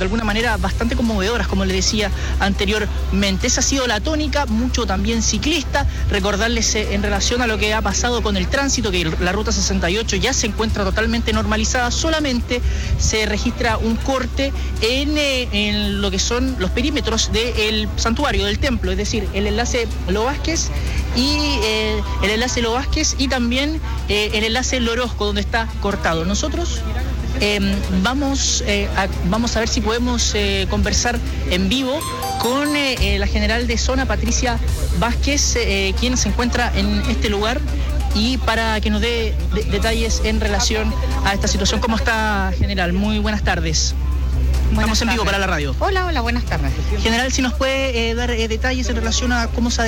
de alguna manera bastante conmovedoras, como le decía anteriormente. Esa ha sido la tónica, mucho también ciclista. Recordarles en relación a lo que ha pasado con el tránsito, que la ruta 68 ya se encuentra totalmente normalizada, solamente se registra un corte en lo que son los perímetros del santuario, del templo, es decir, el enlace Lo Vázquez y también el enlace Lorozco, donde está cortado. Nosotros vamos a ver si podemos conversar en vivo con la general de zona, Patricia Vázquez, quien se encuentra en este lugar, y para que nos dé detalles en relación a esta situación. ¿Cómo está, general? Muy buenas tardes. Estamos en vivo para la radio. Hola, buenas tardes. General, si nos puede dar detalles en relación a cómo se ha